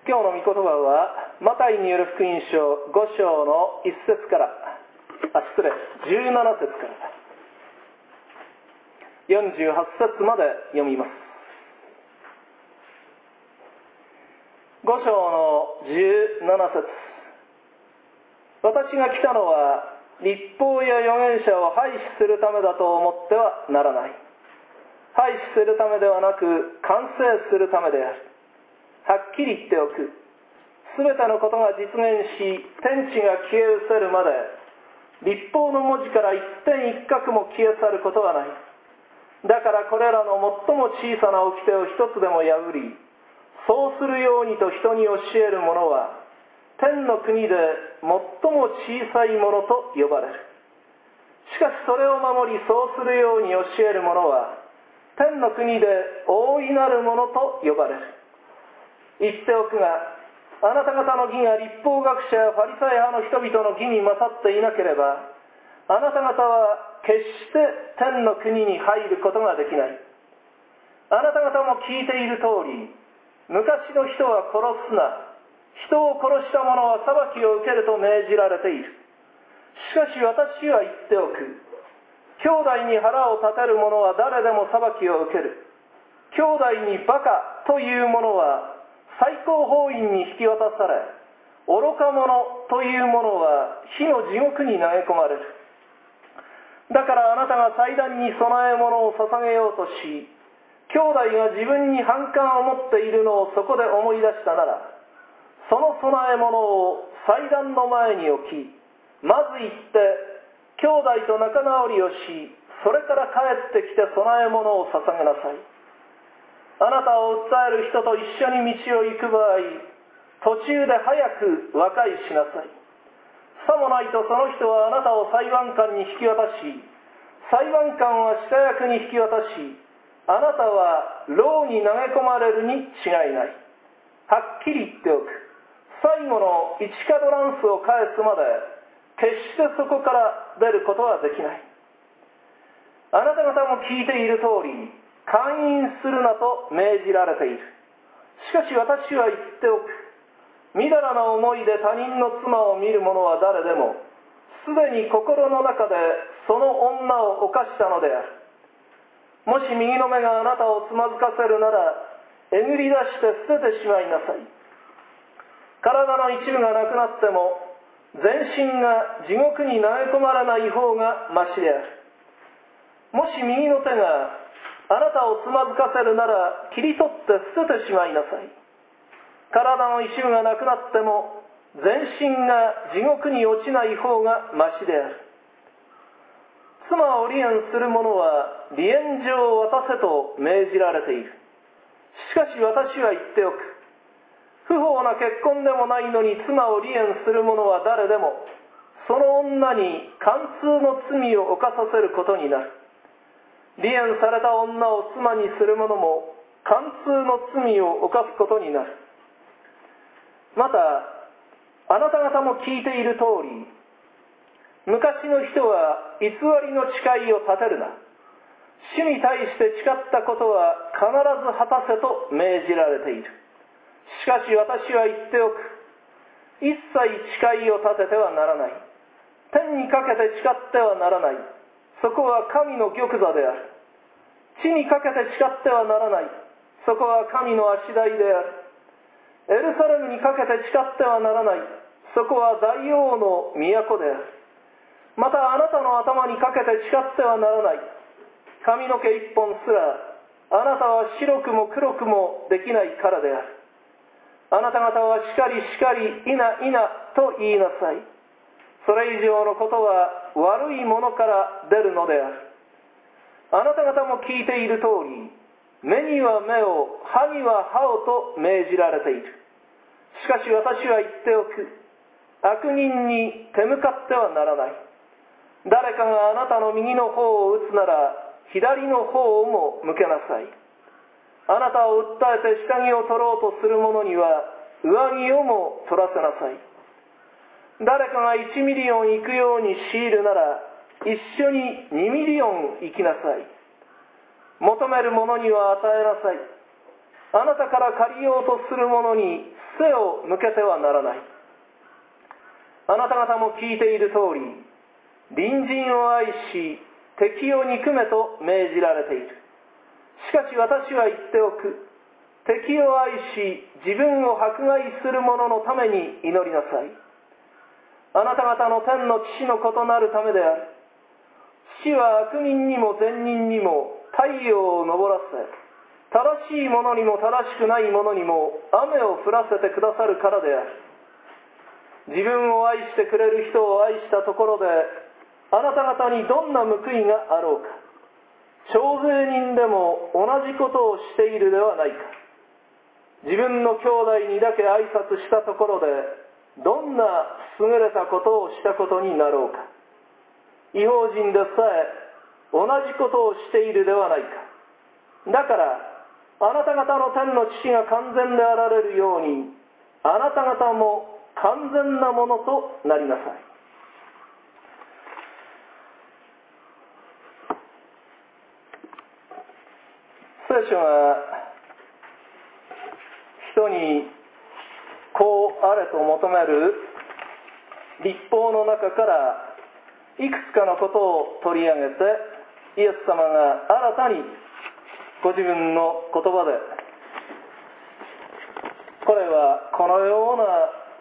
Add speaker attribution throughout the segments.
Speaker 1: 今日の御言葉はマタイによる福音書5章の1節から17節から48節まで読みます。5章の17節。私が来たのは律法や預言者を廃止するためだと思ってはならない。廃止するためではなく完成するためである。はっきり言っておく。すべてのことが実現し、天地が消え失せるまで、律法の文字から一点一画も消え去ることはない。だからこれらの最も小さな掟を一つでも破り、そうするようにと人に教える者は、天の国で最も小さいものと呼ばれる。しかしそれを守り、そうするように教える者は、天の国で大いなるものと呼ばれる。言っておくが、あなた方の義が律法学者やファリサイ派の人々の義に勝っていなければ、あなた方は決して天の国に入ることができない。あなた方も聞いている通り、昔の人は殺すな、人を殺した者は裁きを受けると命じられている。しかし私は言っておく。兄弟に腹を立てる者は誰でも裁きを受ける。兄弟にバカという者は最高法院に引き渡され、愚か者という者は火の地獄に投げ込まれる。だからあなたが祭壇に供え物を捧げようとし、兄弟が自分に反感を持っているのをそこで思い出したなら、その供え物を祭壇の前に置き、まず行って兄弟と仲直りをし、それから帰ってきて供え物を捧げなさい。あなたを訴える人と一緒に道を行く場合、途中で早く和解しなさい。さもないとその人はあなたを裁判官に引き渡し、裁判官は下役に引き渡し、あなたは牢に投げ込まれるに違いない。はっきり言っておく。最後の1カドランスを返すまで、決してそこから出ることはできない。あなた方も聞いている通り、姦淫するなと命じられている。しかし私は言っておく。みだらな思いで他人の妻を見る者は誰でも、すでに心の中でその女を犯したのである。もし右の目があなたをつまずかせるなら、えぐり出して捨ててしまいなさい。体の一部がなくなっても、全身が地獄に投げ込まれない方がましである。もし右の手があなたをつまずかせるなら、切り取って捨ててしまいなさい。体の一部がなくなっても、全身が地獄に落ちない方がましである。妻を離縁する者は離縁状を渡せと命じられている。しかし私は言っておく。不法な結婚でもないのに妻を離縁する者は誰でも、その女に貫通の罪を犯させることになる。離縁された女を妻にする者も貫通の罪を犯すことになる。また、あなた方も聞いている通り、昔の人は偽りの誓いを立てるな。主に対して誓ったことは必ず果たせと命じられている。しかし私は言っておく。一切誓いを立ててはならない。天にかけて誓ってはならない。そこは神の玉座である。地にかけて誓ってはならない。そこは神の足台である。エルサレムにかけて誓ってはならない。そこは大王の都である。またあなたの頭にかけて誓ってはならない。髪の毛一本すらあなたは白くも黒くもできないからである。あなた方はしかりしかりいないなと言いなさい。それ以上のことは悪いものから出るのである。あなた方も聞いている通り、目には目を、歯には歯をと命じられている。しかし私は言っておく。悪人に手向かってはならない。誰かがあなたの右の方を打つなら、左の方をも向けなさい。あなたを訴えて下着を取ろうとする者には、上着をも取らせなさい。誰かが1ミリオン行くように強いるなら、一緒に2ミリオン行きなさい。求める者には与えなさい。 あなたから借りようとする者に背を向けてはならない。あなた方も聞いている通り、隣人を愛し、敵を憎めと命じられている。しかし私は言っておく。敵を愛し、自分を迫害する者のために祈りなさい。あなた方の天の父のことなるためである。父は悪人にも善人にも太陽を昇らせ、正しい者にも正しくない者にも雨を降らせてくださるからである。自分を愛してくれる人を愛したところで、あなた方にどんな報いがあろうか。徴税人でも同じことをしているではないか。自分の兄弟にだけ挨拶したところで、どんな優れたことをしたことになろうか。異邦人でさえ同じことをしているではないか。だからあなた方の天の父が完全であられるように、あなた方も完全なものとなりなさい。聖書が人にこうあれと求める律法の中からいくつかのことを取り上げて、イエス様が新たにご自分の言葉で、これはこのような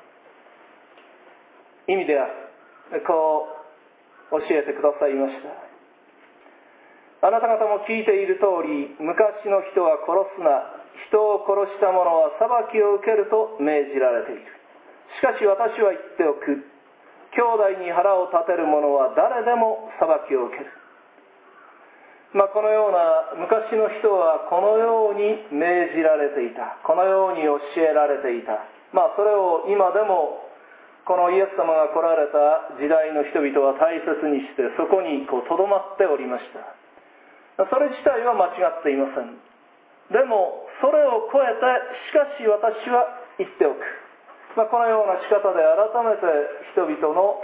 Speaker 1: 意味である、こう教えてくださいました。あなた方も聞いている通り、昔の人は殺すな、人を殺した者は裁きを受けると命じられている。しかし私は言っておく。兄弟に腹を立てる者は誰でも裁きを受ける。このような昔の人はこのように命じられていた。このように教えられていた。それを今でもこのイエス様が来られた時代の人々は大切にして、そこにとどまっておりました。それ自体は間違っていません。でもそれを超えて、しかし私は言っておく。このような仕方で改めて人々の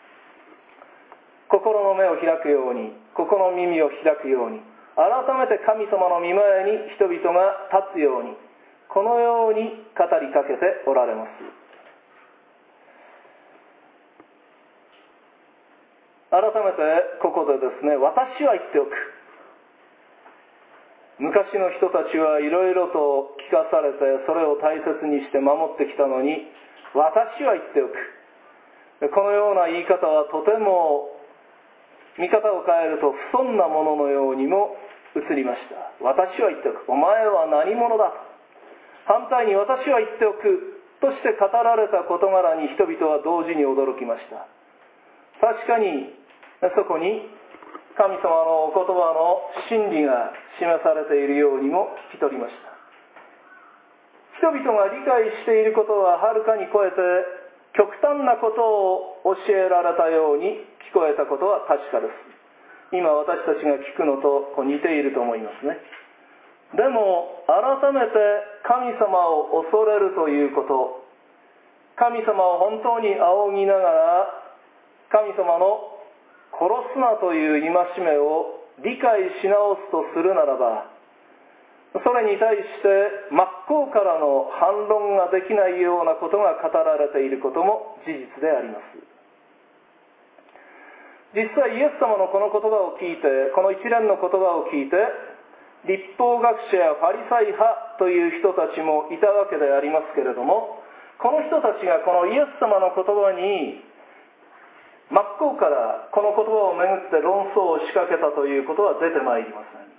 Speaker 1: 心の目を開くように、心の耳を開くように、改めて神様の御前に人々が立つように、このように語りかけておられます。改めてここでですね、私は言っておく。昔の人たちはいろいろと聞かされて、それを大切にして守ってきたのに、私は言っておく。このような言い方はとても見方を変えると不遜なもののようにも映りました。私は言っておく。お前は何者だ。反対に私は言っておくとして語られた事柄に人々は同時に驚きました。確かにそこに神様のお言葉の真理が示されているようにも聞き取りました。人々が理解していることははるかに超えて極端なことを教えられたように聞こえたことは確かです。今私たちが聞くのと似ていると思いますね。でも改めて神様を恐れるということ、神様を本当に仰ぎながら神様の殺すなという戒めを理解し直すとするならば、それに対して真っ向からの反論ができないようなことが語られていることも事実であります。実際イエス様のこの言葉を聞いて、この一連の言葉を聞いて、律法学者やファリサイ派という人たちもいたわけでありますけれども、この人たちがこのイエス様の言葉に真っ向からこの言葉をめぐって論争を仕掛けたということは出てまいりません。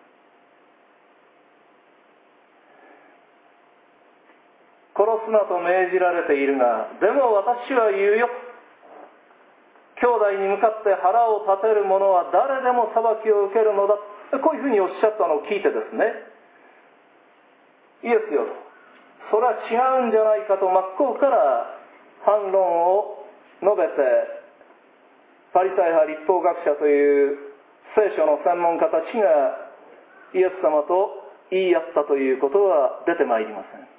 Speaker 1: 殺すなと命じられているが、でも私は言うよ。兄弟に向かって腹を立てる者は誰でも裁きを受けるのだ。こういうふうにおっしゃったのを聞いてですね、イエスよ、それは違うんじゃないかと真っ向から反論を述べて、ファリサイ派律法学者という聖書の専門家たちがイエス様と言い合ったということは出てまいりません。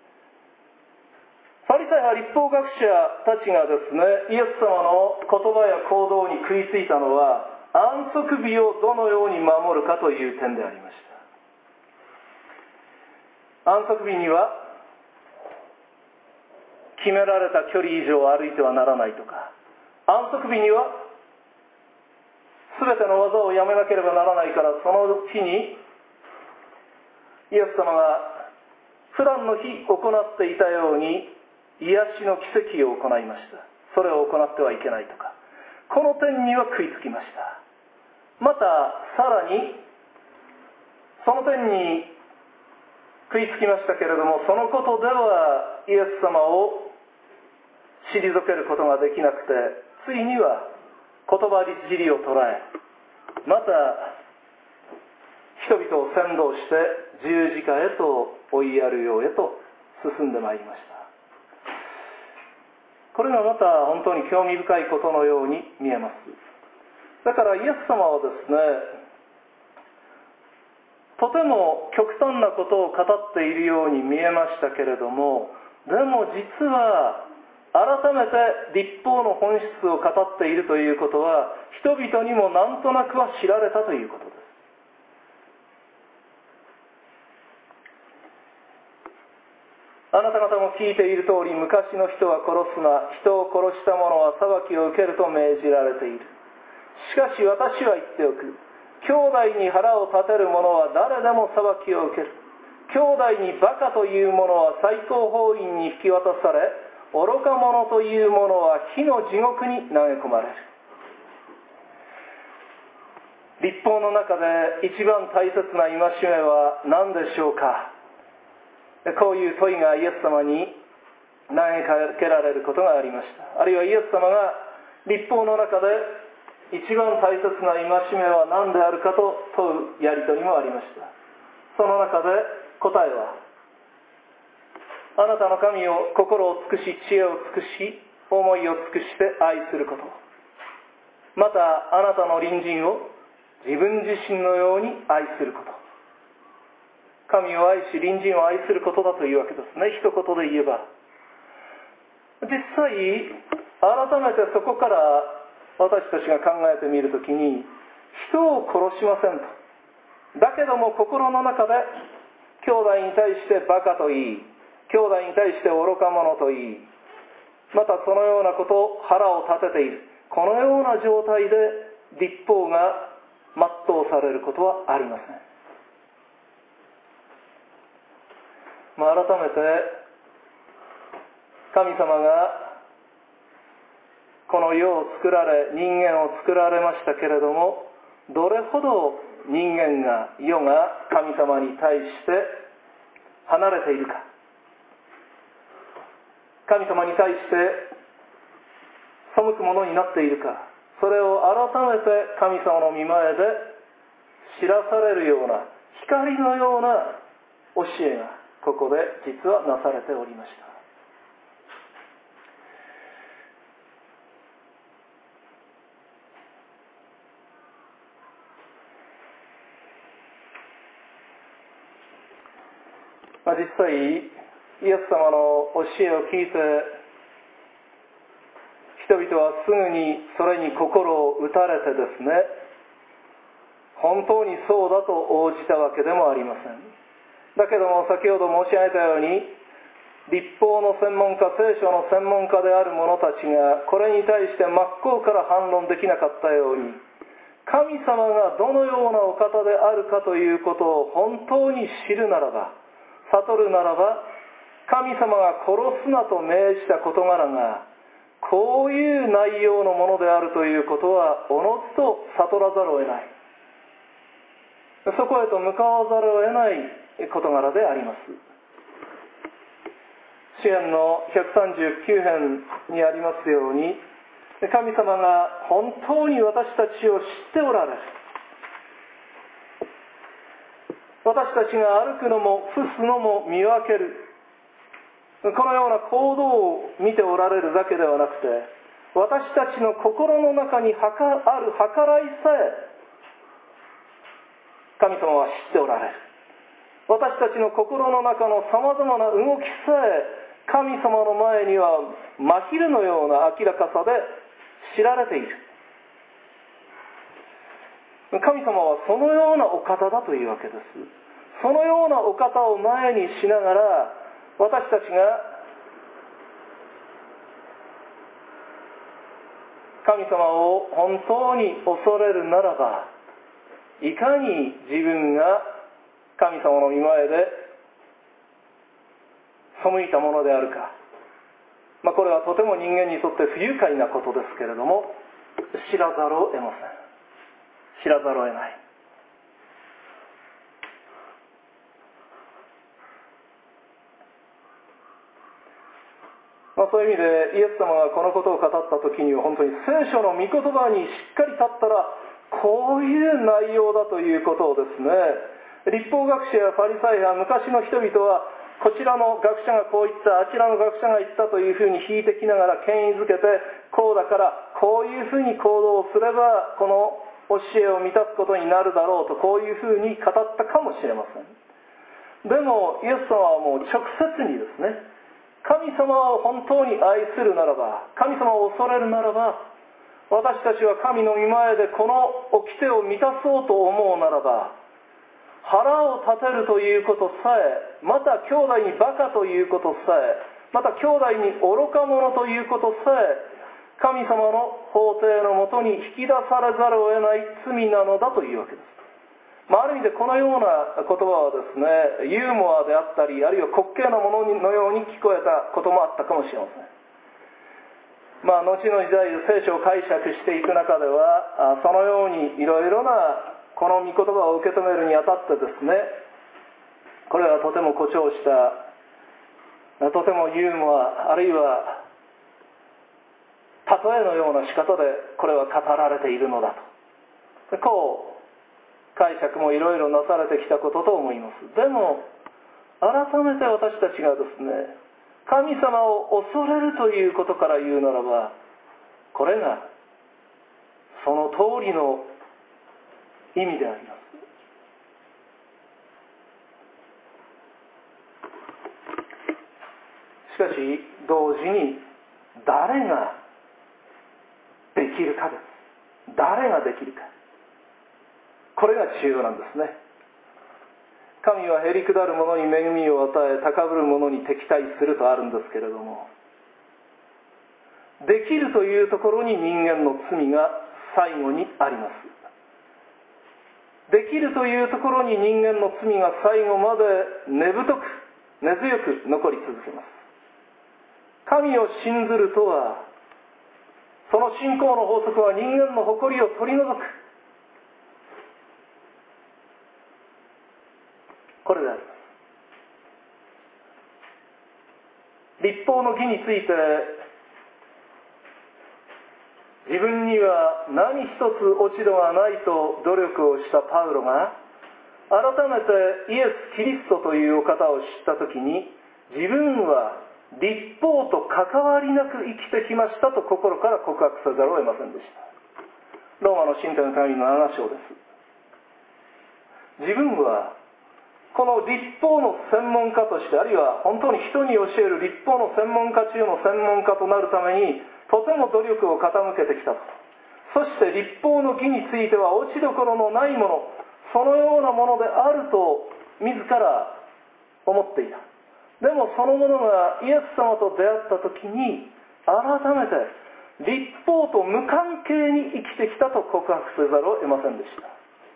Speaker 1: ファリサイ派律法学者たちがですね、イエス様の言葉や行動に食いついたのは、安息日をどのように守るかという点でありました。 安息日には決められた距離以上歩いてはならないとか、安息日には全ての技をやめなければならないから、その日にイエス様が普段の日行っていたように癒しの奇跡を行いました。それを行ってはいけないとか、この点には食いつきました。またさらにその点に食いつきましたけれども、そのことではイエス様を退けることができなくて、ついには言葉尻を捉え、また人々を先導して十字架へと追いやるようへと進んでまいりました。これがまた本当に興味深いことのように見えます。だからイエス様はですね、とても極端なことを語っているように見えましたけれども、でも実は改めて律法の本質を語っているということは、人々にもなんとなくは知られたということです。あなた方も聞いている通り、昔の人は殺すな、人を殺した者は裁きを受けると命じられている。しかし私は言っておく。兄弟に腹を立てる者は誰でも裁きを受ける。兄弟にバカという者は最高法院に引き渡され、愚か者という者は火の地獄に投げ込まれる。律法の中で一番大切な戒めは何でしょうか。こういう問いがイエス様に投げかけられることがありました。あるいはイエス様が律法の中で一番大切な戒めは何であるかと問うやり取りもありました。その中で答えは、あなたの神を心を尽くし、知恵を尽くし、思いを尽くして愛すること、またあなたの隣人を自分自身のように愛すること。神を愛し隣人を愛することだというわけですね。一言で言えば。実際改めてそこから私たちが考えてみるときに、人を殺しませんと。だけども心の中で兄弟に対してバカと言い、兄弟に対して愚か者と言い、またそのようなことを腹を立てている。このような状態で律法が全うされることはありません。改めて神様がこの世を作られ、人間を作られましたけれども、どれほど人間が、世が神様に対して離れているか、神様に対して背くものになっているか、それを改めて神様の御前で知らされるような光のような教えがここで実はなされておりました。実際イエス様の教えを聞いて、人々はすぐにそれに心を打たれてですね、本当にそうだと応じたわけでもありません。だけども先ほど申し上げたように、律法の専門家、聖書の専門家である者たちがこれに対して真っ向から反論できなかったように、神様がどのようなお方であるかということを本当に知るならば、悟るならば、神様が殺すなと命じた事柄がこういう内容のものであるということはおのずと悟らざるを得ない。そこへと向かわざるを得ない事柄であります。詩篇の139編にありますように、神様が本当に私たちを知っておられる。私たちが歩くのも伏すのも見分ける。このような行動を見ておられるだけではなくて、私たちの心の中にある計らいさえ神様は知っておられる。私たちの心の中のさまざまな動きさえ神様の前には真昼のような明らかさで知られている。神様はそのようなお方だというわけです。 そのようなお方を前にしながら、私たちが神様を本当に恐れるならば、いかに自分が神様の御前で背いたものであるか、これはとても人間にとって不愉快なことですけれども、知らざるを得ません。知らざるを得ない。そういう意味でイエス様がこのことを語った時には、本当に聖書の御言葉にしっかり立ったらこういう内容だということをですね、律法学者やファリサイ派、昔の人々はこちらの学者がこう言った、あちらの学者が言ったというふうに引いてきながら権威づけて、こうだからこういうふうに行動すればこの教えを満たすことになるだろうと、こういうふうに語ったかもしれません。でもイエス様はもう直接にですね、神様を本当に愛するならば、神様を恐れるならば、私たちは神の御前でこの掟を満たそうと思うならば、腹を立てるということさえ、また兄弟にバカということさえ、また兄弟に愚か者ということさえ、神様の法廷のもとに引き出されざるを得ない罪なのだというわけです。ある意味でこのような言葉はですね、ユーモアであったり、あるいは滑稽なもののように聞こえたこともあったかもしれません。後の時代で聖書を解釈していく中では、そのようにいろいろなこの御言葉を受け止めるにあたってですね、これはとても誇張した、とてもユーモア、あるいは例えのような仕方でこれは語られているのだと、こう解釈もいろいろなされてきたことと思います。でも改めて私たちがですね、神様を恐れるということから言うならば、これがその通りの意味であります。しかし同時に誰ができるかです。誰ができるか、これが重要なんですね。神はへりくだる者に恵みを与え、高ぶる者に敵対するとあるんですけれども、できるというところに人間の罪が最後にあります。できるというところに人間の罪が最後まで根強く残り続けます。神を信ずるとは、その信仰の法則は人間の誇りを取り除く、これであります。律法の義について、自分には何一つ落ち度がないと努力をしたパウロが、改めてイエス・キリストというお方を知ったときに、自分は律法と関わりなく生きてきましたと心から告白せざるを得ませんでした。ローマの信徒の手紙の7章です。自分はこの律法の専門家として、あるいは本当に人に教える律法の専門家中の専門家となるためにとても努力を傾けてきたと。そして律法の義については落ちどころのないもの、そのようなものであると自ら思っていた。でもそのものがイエス様と出会った時に、改めて律法と無関係に生きてきたと告白せざるを得ませんでした。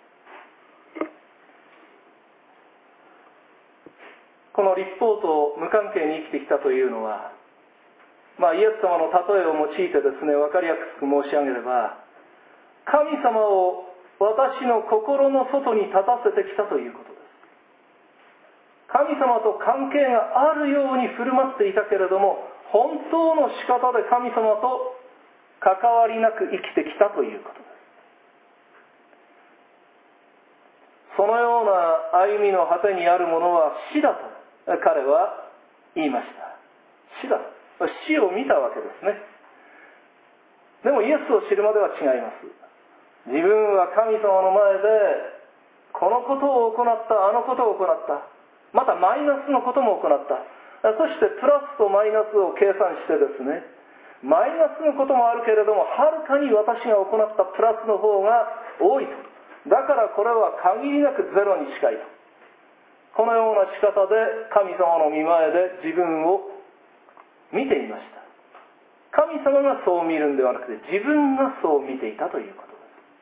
Speaker 1: この律法と無関係に生きてきたというのは、イエス様の例えを用いてですね、分かりやすく申し上げれば、神様を私の心の外に立たせてきたということです。神様と関係があるように振る舞っていたけれども、本当の仕方で神様と関わりなく生きてきたということです。そのような歩みの果てにあるものは死だと彼は言いました。死だ。死を見たわけですね。でもイエスを知るまでは違います。自分は神様の前でこのことを行った、あのことを行った、またマイナスのことも行った。そしてプラスとマイナスを計算してですね、マイナスのこともあるけれども、はるかに私が行ったプラスの方が多いと。だからこれは限りなくゼロに近いと。 このような仕方で神様の御前で自分を見ていました。神様がそう見るんではなくて、自分がそう見ていたということ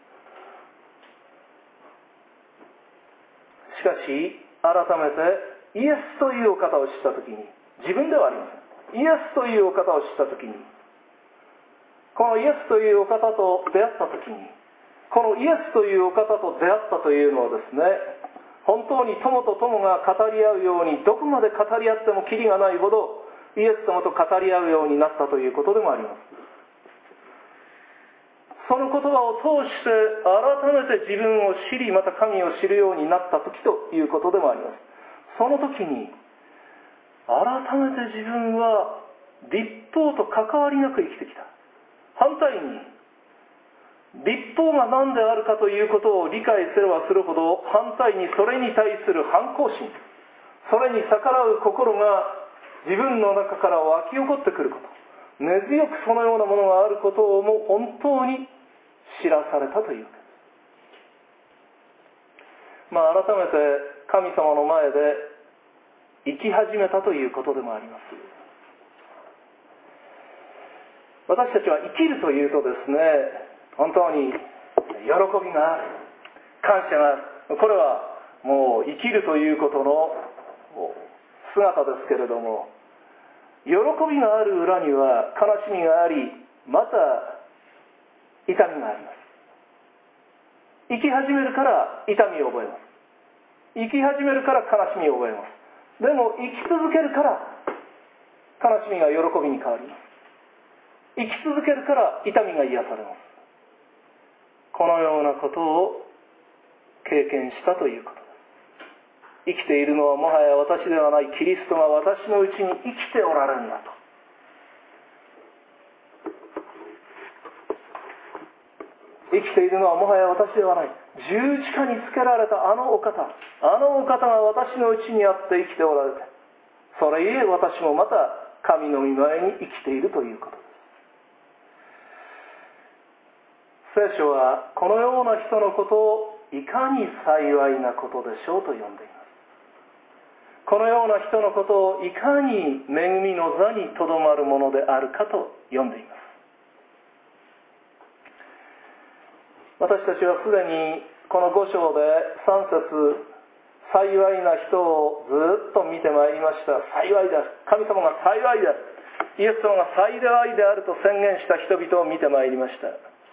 Speaker 1: です。しかし改めてイエスというお方を知ったときに、自分ではありません。イエスというお方を知ったときに、このイエスというお方と出会ったときに、このイエスというお方と出会ったというのはですね、本当に友と友が語り合うように、どこまで語り合ってもキリがないほどイエス様と語り合うようになったということでもあります。その言葉を通して改めて自分を知り、また神を知るようになった時ということでもあります。その時に改めて自分は律法と関わりなく生きてきた。反対に律法が何であるかということを理解すればするほど、反対にそれに対する反抗心、それに逆らう心が自分の中から湧き起こってくること、根強くそのようなものがあることをも本当に知らされたというわけです。改めて神様の前で生き始めたということでもあります。私たちは生きるというとですね、本当に喜びがある、感謝がある、これはもう生きるということの姿ですけれども、喜びがある裏には悲しみがあり、また痛みがあります。生き始めるから痛みを覚えます。生き始めるから悲しみを覚えます。でも生き続けるから悲しみが喜びに変わります。生き続けるから痛みが癒されます。このようなことを経験したということです。生きているのはもはや私ではない、キリストが私のうちに生きておられるんだと。生きているのはもはや私ではない、十字架につけられたあのお方が私のうちにあって生きておられて、それゆえ私もまた神の御前に生きているということです。聖書はこのような人のことをいかに幸いなことでしょうと呼んでいます。このような人のことをいかに恵みの座にとどまるものであるかと呼んでいます。私たちはすでにこの5章で3節、幸いな人をずっと見てまいりました。幸いである、神様が幸いである、イエス様が幸いであると宣言した人々を見てまいりました。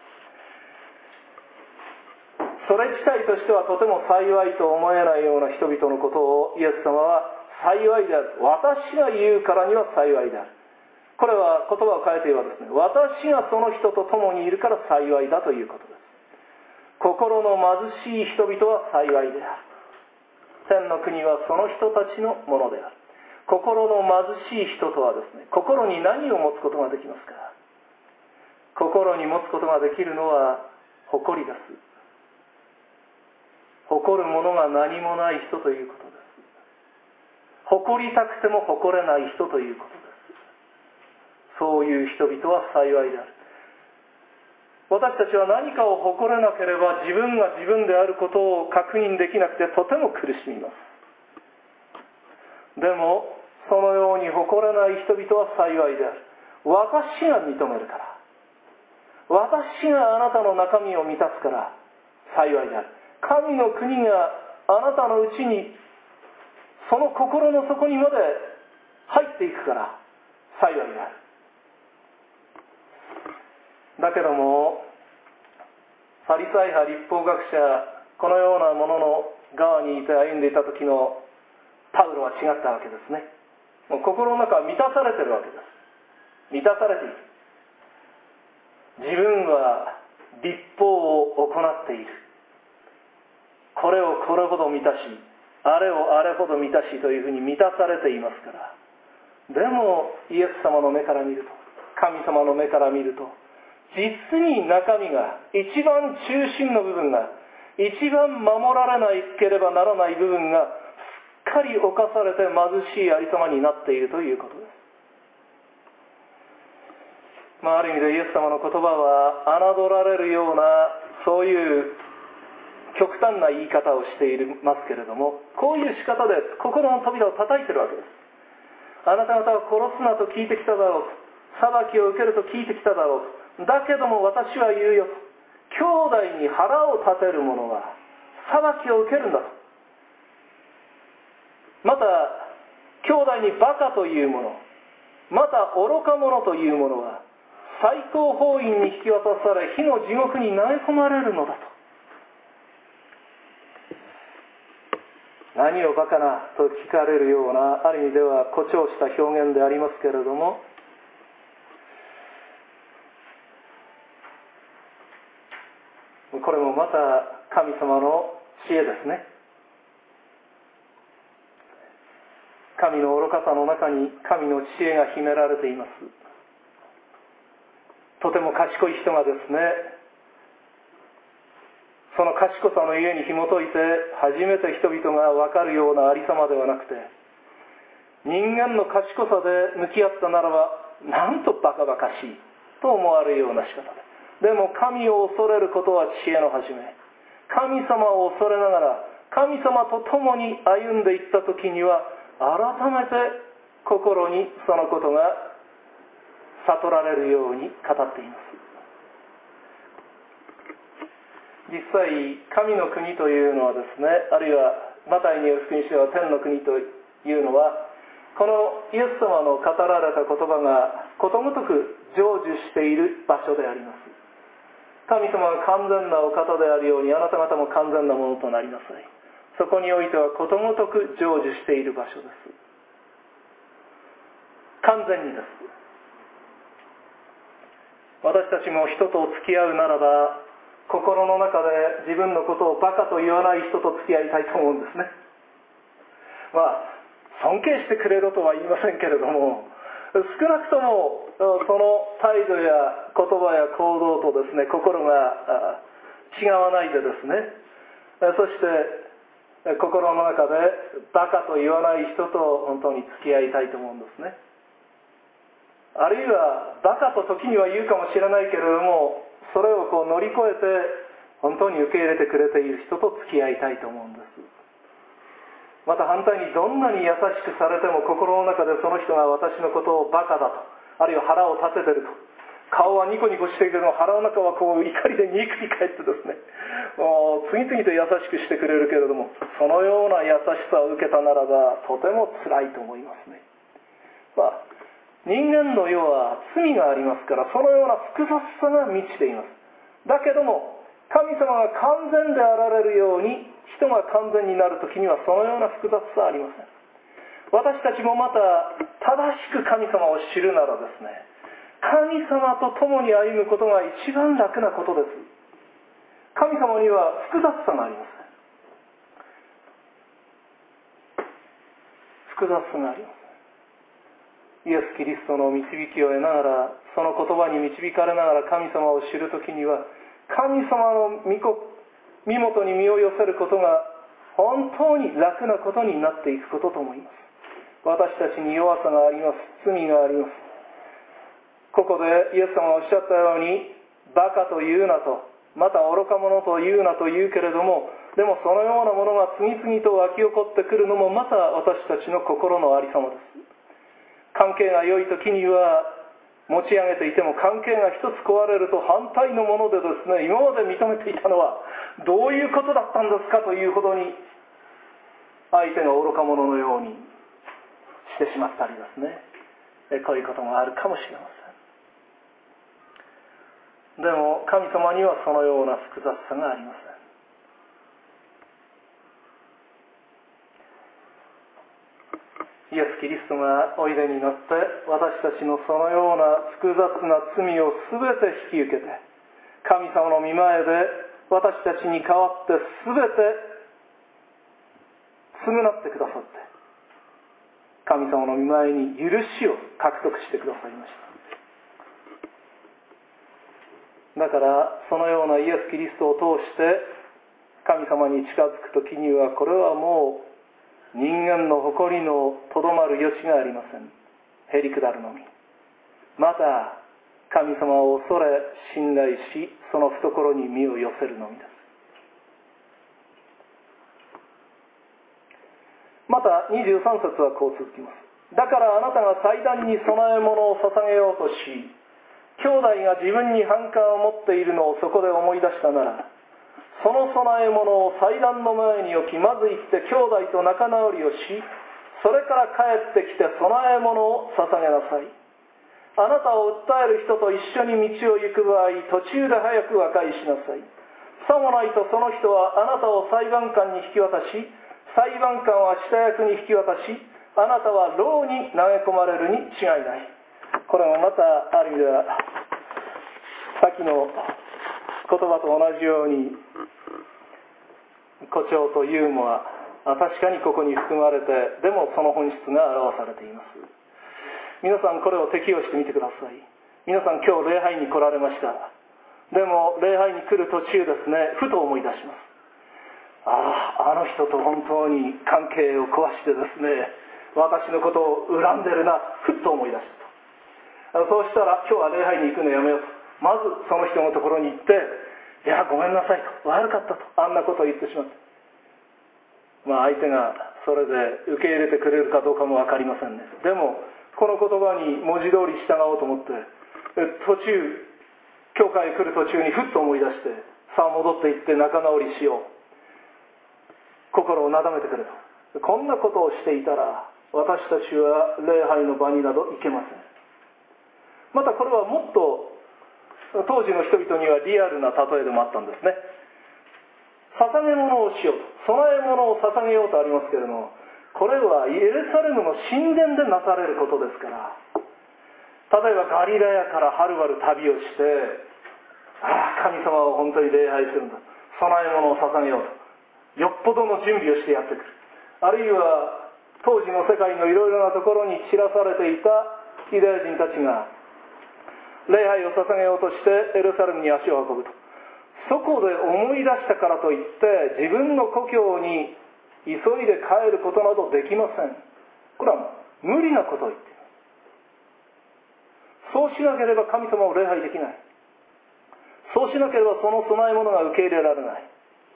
Speaker 1: それ自体としてはとても幸いと思えないような人々のことをイエス様は幸いである、私が言うからには幸いである、これは言葉を変えて言えばですね、私がその人と共にいるから幸いだということです。心の貧しい人々は幸いである。天の国はその人たちのものである。心の貧しい人とはですね、心に何を持つことができますか。心に持つことができるのは誇りです。誇るものが何もない人ということです。誇りたくても誇れない人ということです。そういう人々は幸いである。私たちは何かを誇れなければ自分が自分であることを確認できなくてとても苦しみます。でもそのように誇れない人々は幸いである。私が認めるから、私があなたの中身を満たすから幸いである。神の国があなたのうちにその心の底にまで入っていくから幸いである。だけどもファリサイ派律法学者、このようなものの側にいて歩んでいた時のパウロは違ったわけですね。もう心の中は満たされているわけです。満たされている。自分は律法を行っている、これをこれほど満たし、あれをあれほど満たしというふうに満たされていますから。でもイエス様の目から見ると、神様の目から見ると、実に中身が、一番中心の部分が、一番守られなければならない部分がすっかり侵されて貧しいありさまになっているということです。ある意味でイエス様の言葉は侮られるようなそういう極端な言い方をしていますけれども、こういう仕方で心の扉を叩いているわけです。あなた方は殺すなと聞いてきただろうと、裁きを受けると聞いてきただろうと、だけども私は言うよと、兄弟に腹を立てる者は裁きを受けるんだと。また兄弟にバカという者、また愚か者という者は最高法院に引き渡され、火の地獄に投げ込まれるのだと。何をバカなと聞かれるような、ある意味では誇張した表現でありますけれども、これもまた神様の知恵ですね。神の愚かさの中に神の知恵が秘められています。とても賢い人がですね、その賢さの家に紐解いて初めて人々が分かるようなありさまではなくて、人間の賢さで向き合ったならばなんとバカバカしいと思われるような仕方で、でも神を恐れることは知恵の始め。神様を恐れながら神様と共に歩んでいった時には、改めて心にそのことが悟られるように語っています。実際神の国というのはですね、あるいはマタイによる福音書は天の国というのは、このイエス様の語られた言葉がことごとく成就している場所であります。神様が完全なお方であるように、あなた方も完全なものとなりなさい。そこにおいてはことごとく成就している場所です。完全にです。私たちも人と付き合うならば、心の中で自分のことをバカと言わない人と付き合いたいと思うんですね。尊敬してくれろとは言いませんけれども、少なくともその態度や言葉や行動とですね、心が違わないでですね、そして心の中でバカと言わない人と本当に付き合いたいと思うんですね。あるいはバカと時には言うかもしれないけれども、それを乗り越えて本当に受け入れてくれている人と付き合いたいと思うんです。また反対にどんなに優しくされても心の中でその人が私のことをバカだと、あるいは腹を立ててると、顔はニコニコしているけど腹の中は怒りで煮くり返ってですね、次々と優しくしてくれるけれども、そのような優しさを受けたならばとても辛いと思いますね。人間の世は罪がありますから、そのような複雑さが満ちています。だけども神様が完全であられるように、人が完全になるときにはそのような複雑さはありません。私たちもまた正しく神様を知るならですね、神様と共に歩むことが一番楽なことです。神様には複雑さがあります。複雑さがあります。イエス・キリストの導きを得ながら、その言葉に導かれながら神様を知るときには、神様の御元に身を寄せることが本当に楽なことになっていくことと思います。私たちに弱さがあります。罪があります。ここでイエス様がおっしゃったように、バカと言うなと、また愚か者と言うなと言うけれども、でもそのようなものが次々と湧き起こってくるのもまた私たちの心のありさまです。関係が良い時には持ち上げていても、関係が一つ壊れると反対のものでですね、今まで認めていたのはどういうことだったんですかというほどに相手が愚か者のようにしてしまったりですね、こういうことがあるかもしれません。でも神様にはそのような複雑さがありません。イエス・キリストがおいでになって私たちのそのような複雑な罪をすべて引き受けて、神様の御前で私たちに代わってすべて償ってくださって、神様の御前に許しを獲得してくださいました。だからそのようなイエス・キリストを通して神様に近づくときには、これはもう人間の誇りのとどまる余地がありません。へりくだるのみ。また神様を恐れ信頼し、その懐に身を寄せるのみです。 また23節はこう続きます。だからあなたが祭壇に供え物を捧げようとし、兄弟が自分に反感を持っているのをそこで思い出したなら、その供え物を祭壇の前に置き、まず行って兄弟と仲直りをし、それから帰ってきて供え物を捧げなさい。あなたを訴える人と一緒に道を行く場合、途中で早く和解しなさい。さもないとその人はあなたを裁判官に引き渡し、裁判官は下役に引き渡し、あなたは牢に投げ込まれるに違いない。これもまたある意味ではさっきの言葉と同じように、誇張とユーモア、確かにここに含まれて、でもその本質が表されています。皆さんこれを適用してみてください。皆さん今日礼拝に来られました。でも礼拝に来る途中ですね、ふと思い出します。あの人と本当に関係を壊してですね、私のことを恨んでるな、ふっと思い出したと。そうしたら今日は礼拝に行くのやめようと、まずその人のところに行って、いやごめんなさいと、悪かったと、あんなことを言ってしまって、相手がそれで受け入れてくれるかどうかも分かりませんね。でもこの言葉に文字通り従おうと思って、途中教会へ来る途中にふっと思い出して、さあ戻って行って仲直りしよう、心をなだめてくれと。こんなことをしていたら私たちは礼拝の場になど行けません。またこれはもっと当時の人々にはリアルな例えでもあったんですね。捧げ物をしようと、供え物を捧げようとありますけれども、これはエルサレムの神殿でなされることですから、例えばガリラヤからはるばる旅をして、神様を本当に礼拝するんだ、供え物を捧げようと、よっぽどの準備をしてやってくる。あるいは当時の世界のいろいろなところに散らされていたユダヤ人たちが礼拝を捧げようとしてエルサレムに足を運ぶと、そこで思い出したからといって自分の故郷に急いで帰ることなどできません。これは無理なことを言っています。そうしなければ神様を礼拝できない。そうしなければその供え物が受け入れられない。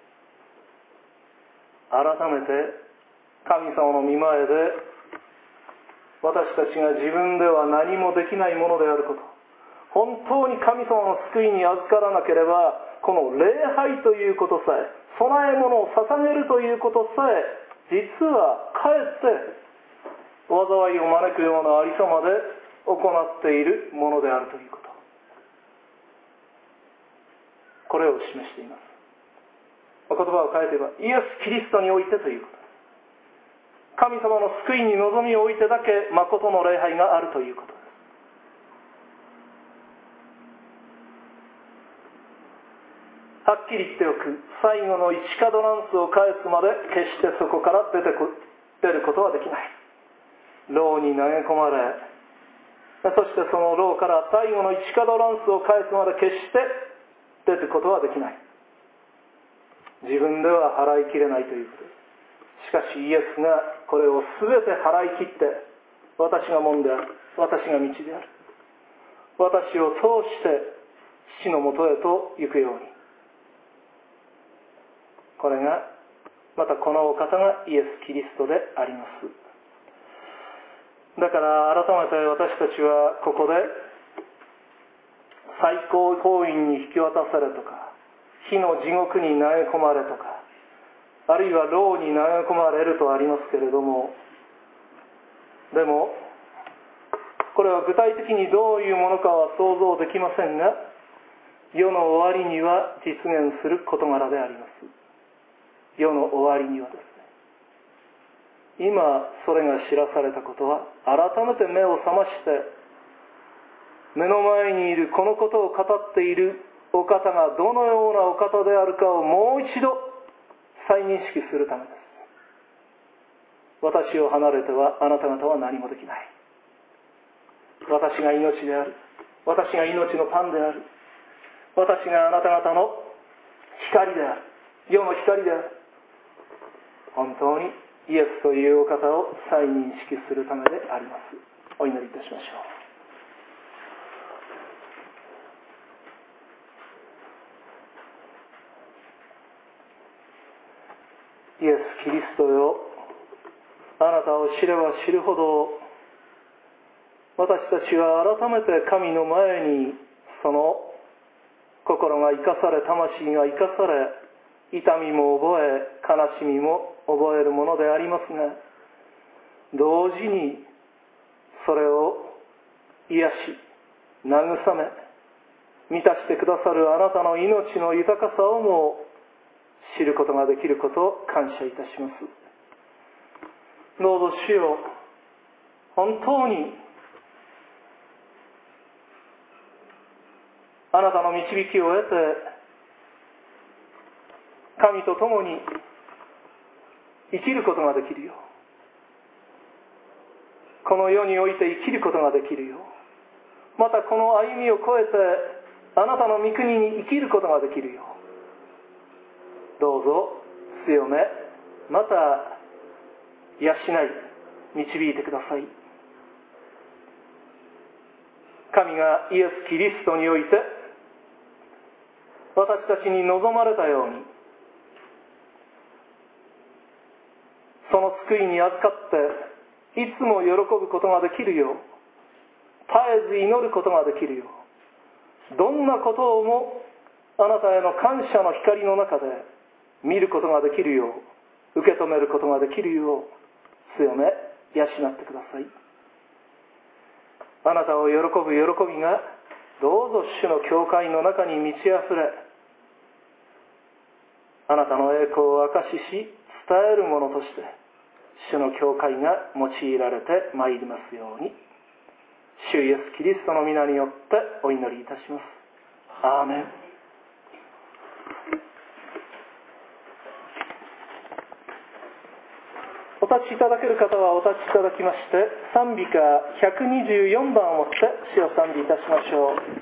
Speaker 1: 改めて神様の御前で私たちが自分では何もできないものであること、本当に神様の救いに預からなければ、この礼拝ということさえ、供え物を捧げるということさえ、実はかえって災いを招くようなありさまで行っているものであるということ、これを示しています。言葉を変えて言えば、イエス・キリストにおいてということ、神様の救いに望みを置いてだけ誠の礼拝があるということです。はっきり言っておく、最後の1カドランスを返すまで決してそこから出ることはできない。牢に投げ込まれ、そしてその牢から最後の1カドランスを返すまで決して出ることはできない。自分では払いきれないということです。しかしイエスがこれを全て払い切って、私が門である、私が道である、私を通して父のもとへと行くように、これがまたこのお方がイエス・キリストであります。だから改めて私たちはここで最高法院に引き渡されとか、火の地獄に投げ込まれとか、あるいは牢に投げ込まれるとありますけれども、でもこれは具体的にどういうものかは想像できませんが、世の終わりには実現する事柄であります。世の終わりにはですね、今それが知らされたことは、改めて目を覚まして目の前にいるこのことを語っているお方がどのようなお方であるかをもう一度再認識するためです。私を離れてはあなた方は何もできない。私が命である、私が命のパンである、私があなた方の光である、世の光である。本当にイエスというお方を再認識するためであります。お祈りいたしましょう。イエス・キリストよ、 あなたを知れば知るほど、私たちは改めて神の前にその心が生かされ、魂が生かされ、痛みも覚え、悲しみも覚えるものでありますが、同時にそれを癒し、慰め、満たしてくださるあなたの命の豊かさをも知ることができることを感謝いたします。どうぞ主よ、本当にあなたの導きを得て、神と共に生きることができるよう、この世において生きることができるよう、またこの歩みを超えてあなたの御国に生きることができるよう、どうぞ強め、また養い、導いてください。神がイエス・キリストにおいて私たちに望まれたように、その救いに預かっていつも喜ぶことができるよう、絶えず祈ることができるよう、どんなことをもあなたへの感謝の光の中で見ることができるよう、受け止めることができるよう、強め養ってください。あなたを喜ぶ喜びがどうぞ主の教会の中に満ち溢れ、あなたの栄光を証しし伝えるものとして主の教会が用いられてまいりますように、主イエス・キリストの皆によってお祈りいたします。アーメン。お立ちいただける方はお立ちいただきまして、賛美歌124番をもって主を賛美いたしましょう。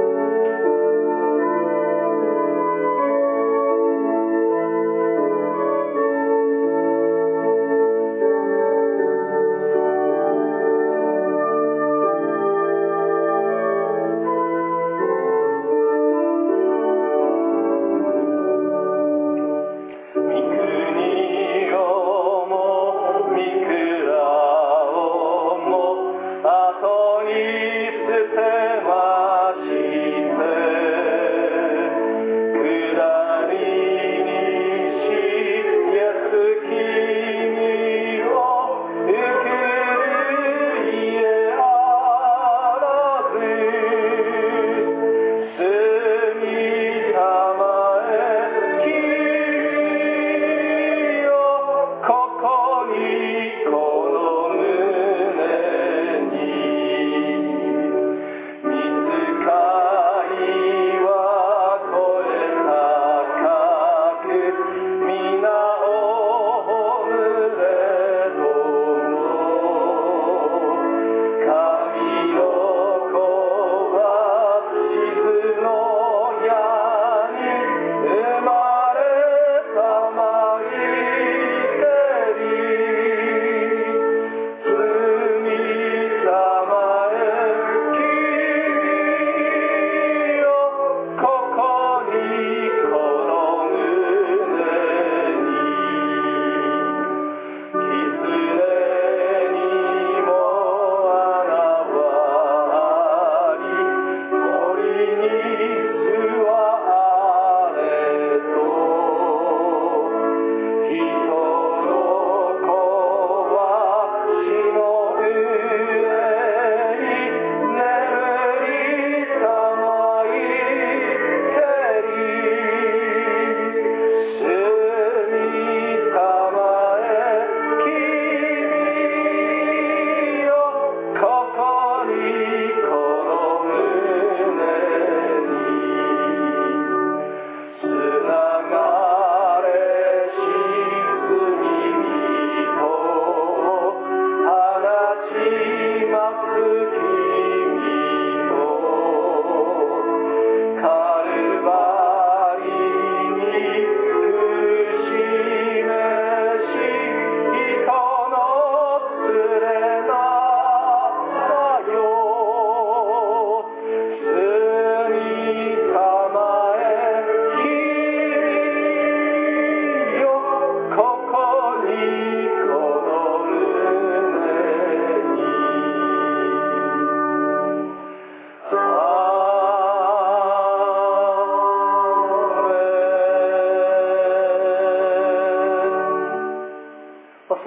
Speaker 2: 「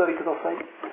Speaker 1: 取りください。